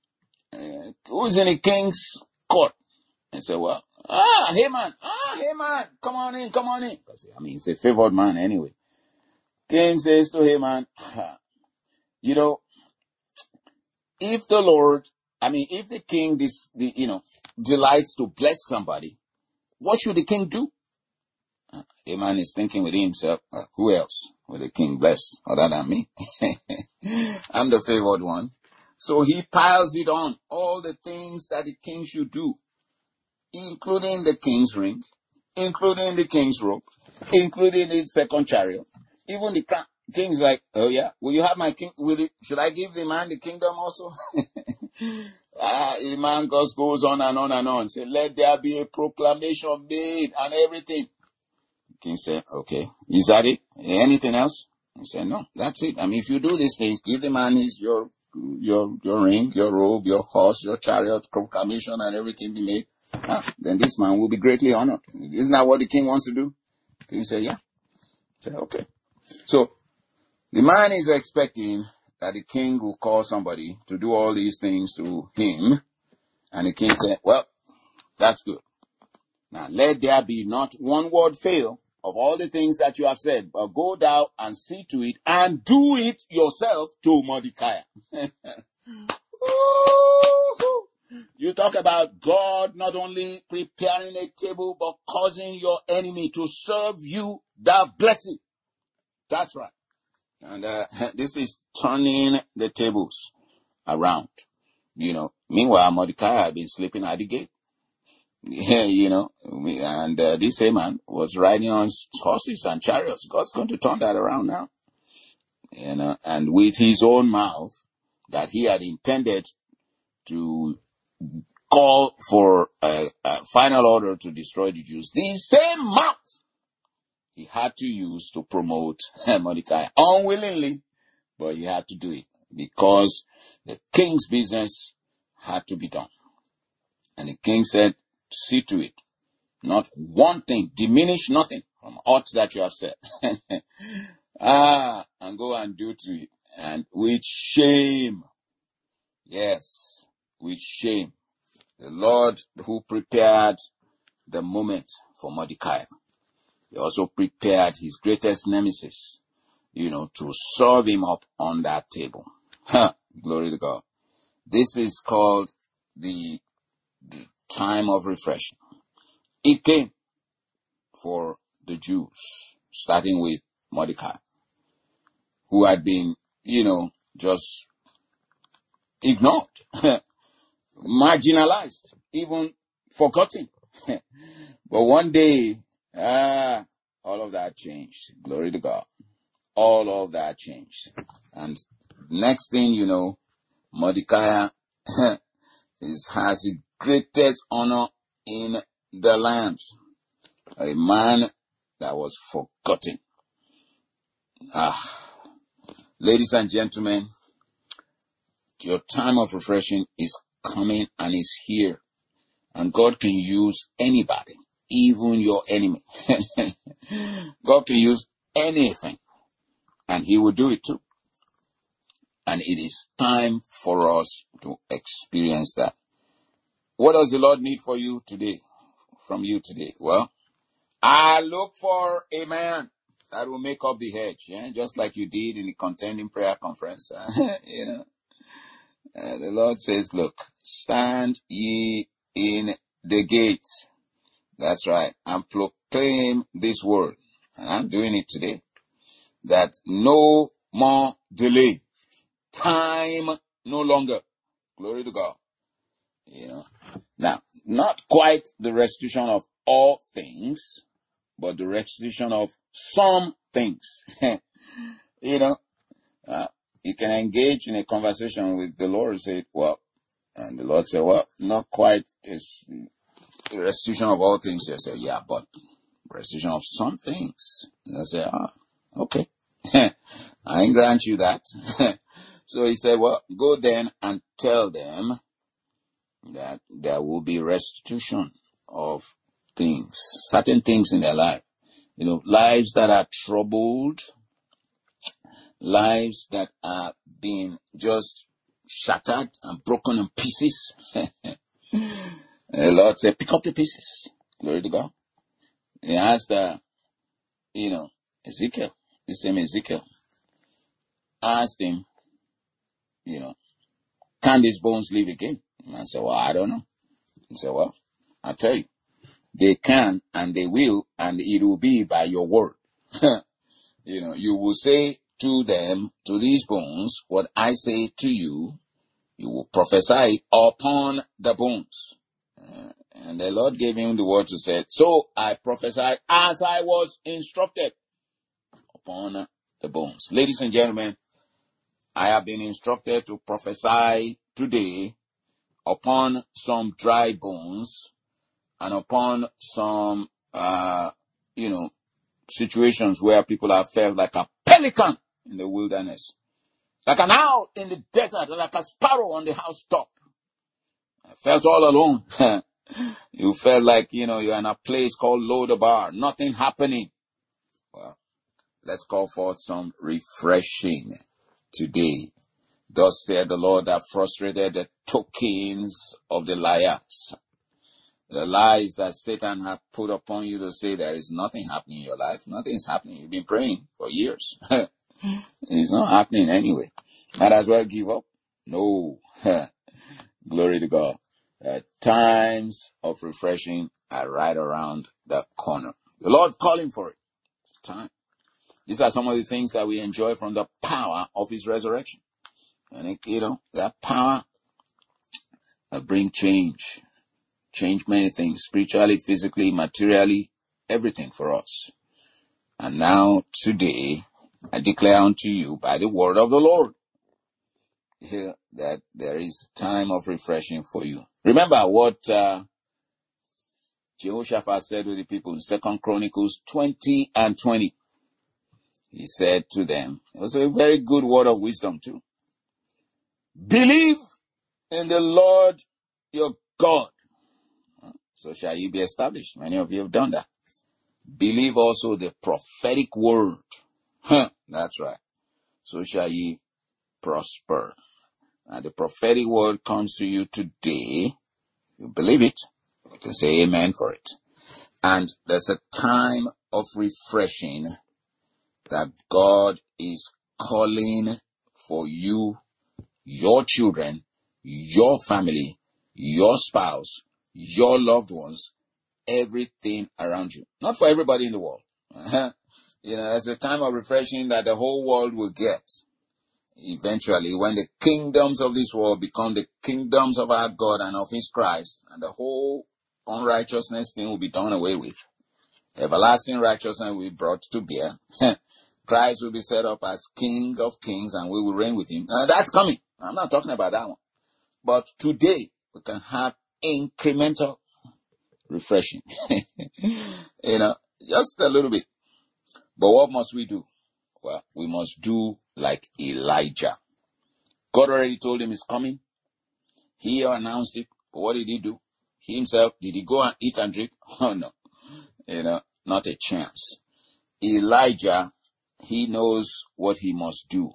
who's in the king's court? And say, well, Haman, come on in. Because, I mean, he's a favored man anyway. King says to Haman, you know, if the king, delights to bless somebody, what should the king do? Haman is thinking within himself, who else will the king bless other than me? I'm the favored one. So he piles it on, all the things that the king should do, including the king's ring, including the king's robe, including the second chariot, even the crown. King's like, oh yeah, will you have my king? Should I give the man the kingdom also? The man just goes on and on and on. Say, let there be a proclamation made and everything. King said, okay, is that it? Anything else? He said, no, that's it. I mean, if you do these things, give the man your ring, your robe, your horse, your chariot, proclamation and everything be made, then this man will be greatly honored. Isn't that what the king wants to do? King said, yeah. He said, okay. So the man is expecting that the king will call somebody to do all these things to him. And the king said, well, that's good. Now let there be not one word fail of all the things that you have said, but go down and see to it and do it yourself to Mordecai. You talk about God not only preparing a table, but causing your enemy to serve you that blessing. That's right. And this is turning the tables around. Meanwhile, Mordecai had been sleeping at the gate. Yeah, and this Haman was riding on horses and chariots. God's going to turn that around now. And with his own mouth that he had intended to call for a final order to destroy the Jews, the same mouth he had to use to promote Mordecai. Unwillingly, but he had to do it because the king's business had to be done. And the king said, see to it. Not one thing, diminish nothing from aught that you have said. And go and do to it. And with shame. Yes, with shame. The Lord who prepared the moment for Mordecai, he also prepared his greatest nemesis, to serve him up on that table. Glory to God. This is called the time of refreshing. It came for the Jews, starting with Mordecai, who had been, just ignored, marginalized, even forgotten. But one day, all of that changed. Glory to God. All of that changed. And next thing you know, Mordecai has the greatest honor in the land. A man that was forgotten. Ladies and gentlemen, your time of refreshing is coming and is here. And God can use anybody, even your enemy. God can use anything. And he will do it too. And it is time for us to experience that. What does the Lord need for you today? From you today? Well, I look for a man that will make up the hedge, just like you did in the contending prayer conference. The Lord says, look, stand ye in the gates. That's right. And proclaim this word. And I'm doing it today. That no more delay. Time no longer. Glory to God. Now, not quite the restitution of all things, but the restitution of some things. You can engage in a conversation with the Lord and say, and the Lord said, not quite is the restitution of all things. You say, yeah, but restitution of some things. And I say, okay. I grant you that. So he said, go then and tell them that there will be restitution of things, certain things in their life. Lives that are troubled, lives that are being just shattered and broken in pieces. The Lord said, pick up the pieces. Glory to God. He asked, Ezekiel, the same Ezekiel, asked him, can these bones live again? And I said, well, I don't know. He said, well, I'll tell you. They can and they will, and it will be by your word. You will say to them, to these bones, what I say to you, you will prophesy upon the bones. And the Lord gave him the word to say, so I prophesied as I was instructed upon the bones. Ladies and gentlemen, I have been instructed to prophesy today upon some dry bones and upon some, situations where people have felt like a pelican in the wilderness, like an owl in the desert, like a sparrow on the housetop. I felt all alone. You felt like, you're in a place called Lodabar, nothing happening. Well, let's call forth some refreshing today. Thus said the Lord that frustrated the tokens of the liars. The lies that Satan had put upon you to say there is nothing happening in your life. Nothing is happening. You've been praying for years. It's not happening anyway. Might as well give up. No. Glory to God. Times of refreshing are right around the corner. The Lord calling for it. It's time. These are some of the things that we enjoy from the power of his resurrection. And that power bring change. Change many things, spiritually, physically, materially, everything for us. And now, today, I declare unto you by the word of the Lord that there is time of refreshing for you. Remember what Jehoshaphat said to the people in 2 Chronicles 20:20. He said to them, it was a very good word of wisdom too. Believe in the Lord your God, so shall you be established. Many of you have done that. Believe also the prophetic word. That's right. So shall ye prosper. And the prophetic word comes to you today. You believe it. You can say amen for it. And there's a time of refreshing that God is calling for you, your children, your family, your spouse, your loved ones, everything around you. Not for everybody in the world. There's a time of refreshing that the whole world will get. Eventually, when the kingdoms of this world become the kingdoms of our God and of his Christ, and the whole unrighteousness thing will be done away with. Everlasting righteousness will be brought to bear. Christ will be set up as King of kings and we will reign with him. That's coming. I'm not talking about that one. But today, we can have incremental refreshing. Just a little bit. But what must we do? Well, we must do like Elijah. God already told him he's coming. He announced it. But what did he do? He himself, did he go and eat and drink? Oh, no. Not a chance. Elijah, he knows what he must do.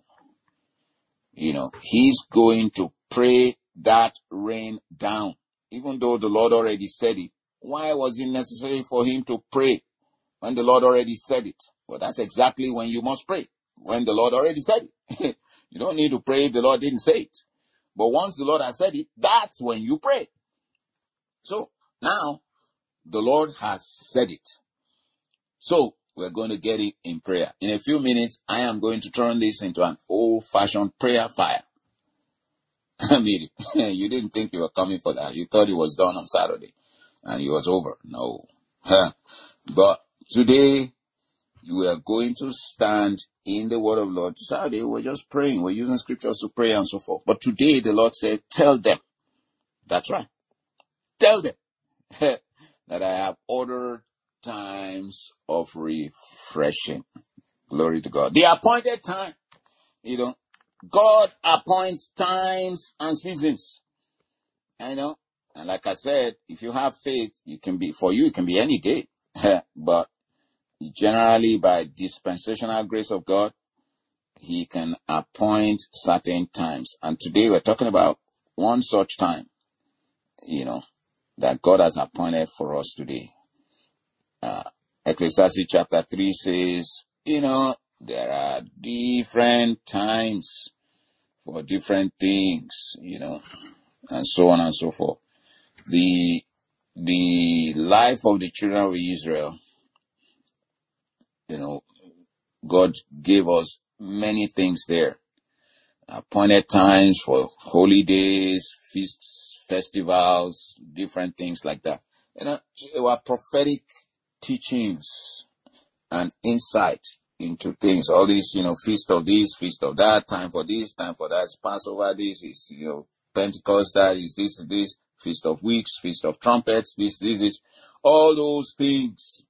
He's going to pray that rain down. Even though the Lord already said it, why was it necessary for him to pray when the Lord already said it? Well, that's exactly when you must pray, when the Lord already said it. You don't need to pray if the Lord didn't say it. But once the Lord has said it, that's when you pray. So now the Lord has said it. So we're going to get it in prayer. In a few minutes, I am going to turn this into an old-fashioned prayer fire. I mean, you didn't think you were coming for that. You thought it was done on Saturday and it was over. No. But today, you are going to stand in the word of the Lord. Saturday, we're just praying. We're using scriptures to pray and so forth. But today, the Lord said, tell them. That's right. Tell them that I have ordered times of refreshing. Glory to God. The appointed time. God appoints times and seasons. And like I said, if you have faith, it can be any day. But generally, by dispensational grace of God, he can appoint certain times. And today we're talking about one such time, that God has appointed for us today. Ecclesiastes chapter 3 says, there are different times for different things, and so on and so forth. The life of the children of Israel, God gave us many things there. Appointed times for holy days, feasts, festivals, different things like that. They were prophetic teachings and insight into things. All these, feast of this, feast of that, time for this, time for that, Passover, this is, Pentecost, that is this, Feast of Weeks, Feast of Trumpets, this. All those things,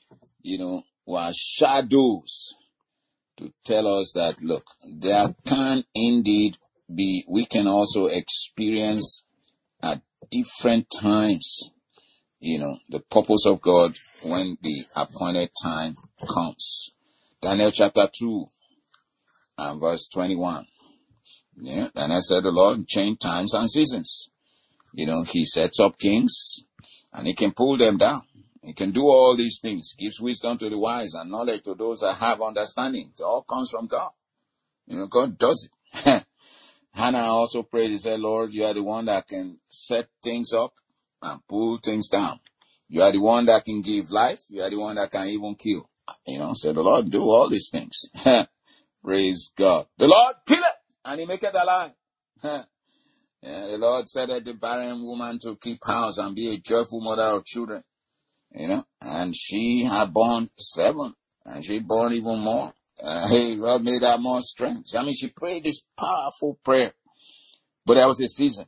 were shadows to tell us that, look, there can indeed be, we can also experience at different times, the purpose of God when the appointed time comes. Daniel chapter 2 and verse 21. Yeah, Daniel said the Lord changed times and seasons. He sets up kings and he can pull them down. He can do all these things. Gives wisdom to the wise and knowledge to those that have understanding. It all comes from God. God does it. Hannah also prayed. He said, Lord, you are the one that can set things up and pull things down. You are the one that can give life. You are the one that can even kill. Said the Lord, do all these things. Praise God. The Lord killeth and he maketh alive. The Lord said that the barren woman to keep house and be a joyful mother of children. And she had born 7, and she born even more. God made her more strength. She prayed this powerful prayer. But there was a season,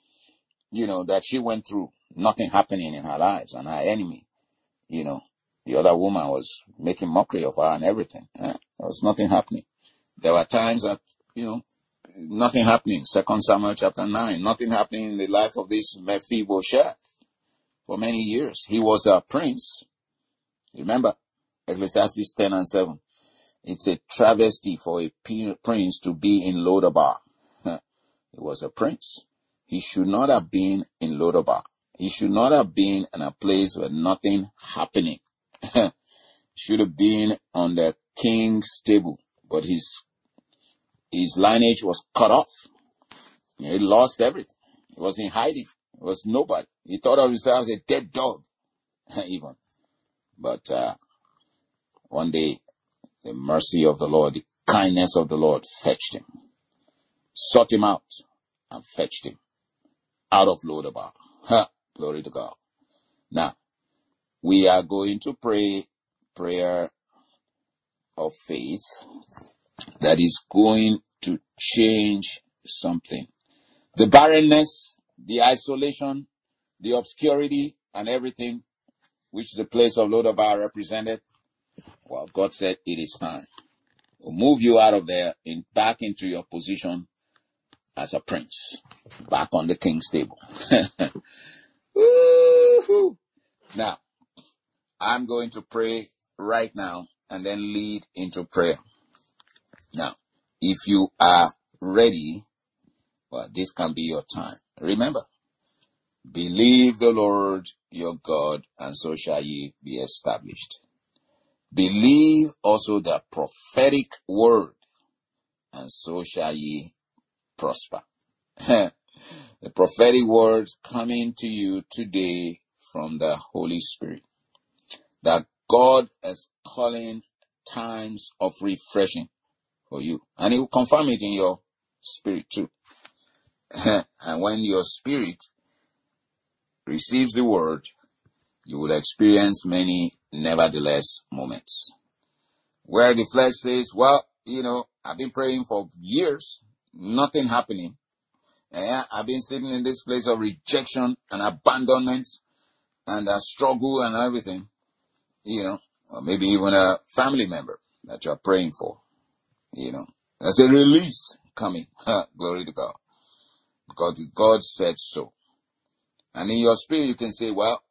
that she went through, nothing happening in her lives, and her enemy, the other woman was making mockery of her and everything. There was nothing happening. There were times that, nothing happening. 2 Samuel chapter 9, nothing happening in the life of this Mephibosheth. For many years, he was a prince. Remember, Ecclesiastes 10 and 7. It's a travesty for a prince to be in Lodabar. He was a prince. He should not have been in Lodabar. He should not have been in a place where nothing happening. Should have been on the king's table, but his lineage was cut off. He lost everything. He was in hiding. He was nobody. He thought of himself as a dead dog, even. But one day, the mercy of the Lord, the kindness of the Lord fetched him, sought him out, and fetched him out of Lodabar. Glory to God. Now, we are going to pray prayer of faith that is going to change something. The barrenness, the isolation, the obscurity, and everything which the place of Lodabar represented, well, God said it is time. We'll move you out of there and back into your position as a prince, back on the king's table. Woo-hoo. Now, I'm going to pray right now and then lead into prayer. Now, if you are ready, well, this can be your time. Remember, believe the Lord your God, and so shall ye be established. Believe also the prophetic word, and so shall ye prosper. The prophetic words coming to you today from the Holy Spirit, that God is calling times of refreshing for you. And he will confirm it in your spirit too. And when your spirit receives the word, you will experience many nevertheless moments where the flesh says, well, I've been praying for years, nothing happening. I've been sitting in this place of rejection and abandonment and a struggle and everything, or maybe even a family member that you're praying for, there's a release coming. Glory to God. Because God said so. And in your spirit, you can say, well,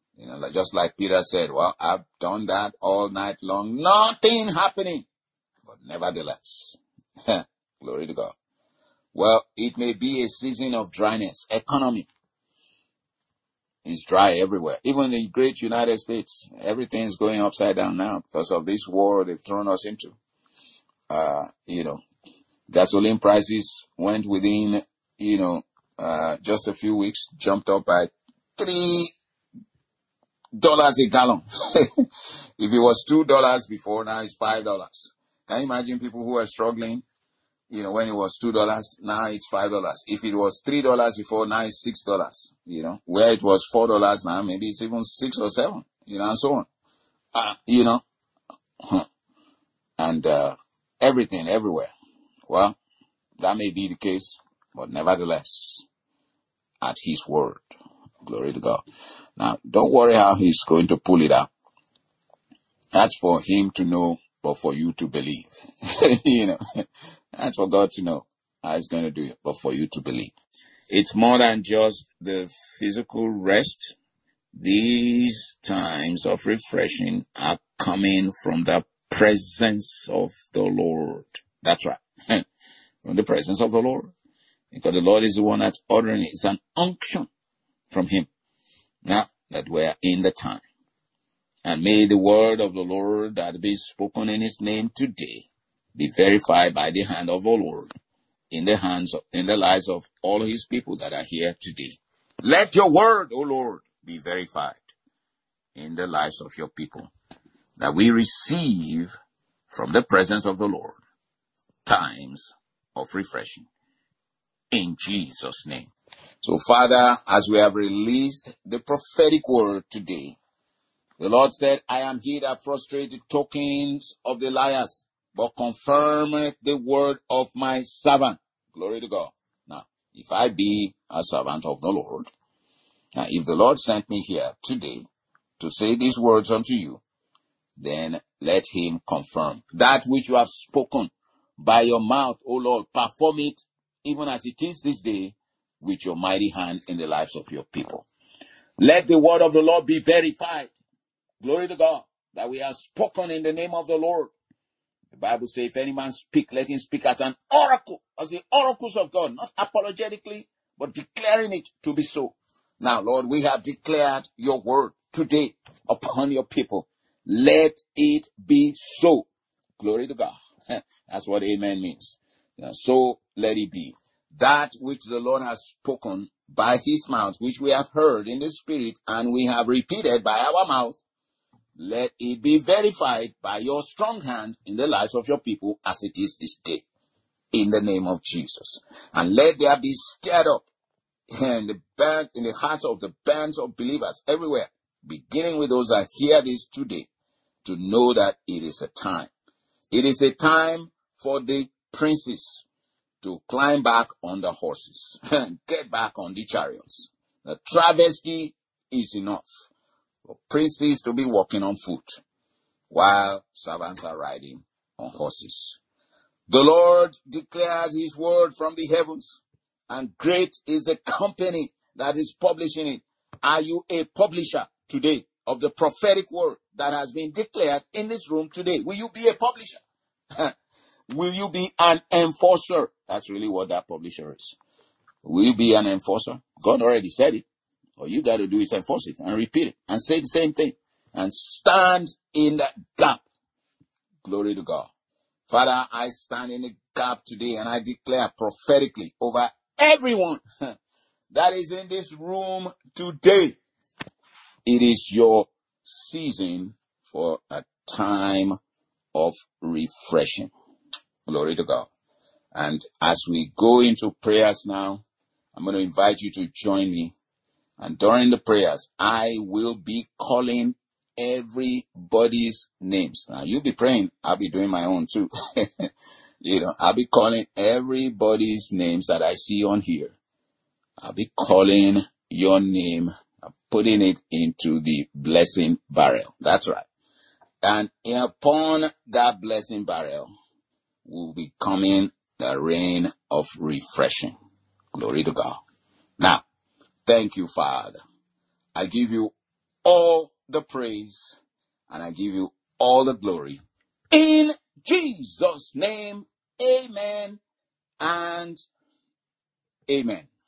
just like Peter said, well, I've done that all night long. Nothing happening. But nevertheless. Glory to God. Well, it may be a season of dryness. Economy is dry everywhere. Even in the great United States, everything is going upside down now because of this war they've thrown us into. Gasoline prices went within, just a few weeks, jumped up by $3 a gallon. If it was $2 before, now it's $5. Can you imagine people who are struggling? When it was $2, now it's $5. If it was $3 before, now it's $6. Where it was $4 now, maybe it's even 6 or 7. And so on. And everything, everywhere. Well, that may be the case, but nevertheless, at His word, glory to God. Now, don't worry how He's going to pull it out. That's for Him to know, but for you to believe. That's for God to know how He's going to do it, but for you to believe. It's more than just the physical rest. These times of refreshing are coming from the presence of the Lord. That's right. From the presence of the Lord. Because the Lord is the one that's ordering it. It's an unction from Him. Now that we're in the time. And may the word of the Lord that be spoken in His name today be verified by the hand of the Lord in the lives of all His people that are here today. Let your word, O Lord, be verified in the lives of your people, that we receive from the presence of the Lord times of refreshing. In Jesus' name. So, Father, as we have released the prophetic word today, the Lord said, I am He that frustrates the tokens of the liars, but confirmeth the word of my servant. Glory to God. Now, if I be a servant of the Lord, now if the Lord sent me here today to say these words unto you, then let Him confirm that which you have spoken by your mouth, O Lord. Perform it even as it is this day with your mighty hand in the lives of your people. Let the word of the Lord be verified. Glory to God, that we have spoken in the name of the Lord. The Bible says, if any man speak, let him speak as an oracle, as the oracles of God, not apologetically, but declaring it to be so. Now, Lord, we have declared your word today upon your people. Let it be so. Glory to God. That's what amen means. So let it be. That which the Lord has spoken by His mouth, which we have heard in the Spirit, and we have repeated by our mouth, let it be verified by your strong hand in the lives of your people as it is this day, in the name of Jesus. And let there be stirred up in the hearts of the bands of believers everywhere, beginning with those that hear this today, to know that it is a time. It is a time for the princes to climb back on the horses and get back on the chariots. The travesty is enough for princes to be walking on foot while servants are riding on horses. The Lord declares His word from the heavens, and great is the company that is publishing it. Are you a publisher today of the prophetic word that has been declared in this room today? Will you be a publisher? Will you be an enforcer? That's really what that publisher is. Will you be an enforcer? God already said it. All you got to do is enforce it and repeat it and say the same thing and stand in that gap. Glory to God. Father, I stand in the gap today and I declare prophetically over everyone that is in this room today. It is your season for a time of refreshing. Glory to God. And as we go into prayers now, I'm going to invite you to join me. And during the prayers, I will be calling everybody's names. Now, you'll be praying. I'll be doing my own too. I'll be calling everybody's names that I see on here. I'll be calling your name, putting it into the blessing barrel. That's right. And upon that blessing barrel will be coming the rain of refreshing. Glory to God. Now, thank you, Father. I give you all the praise and I give you all the glory in Jesus' name, amen and amen.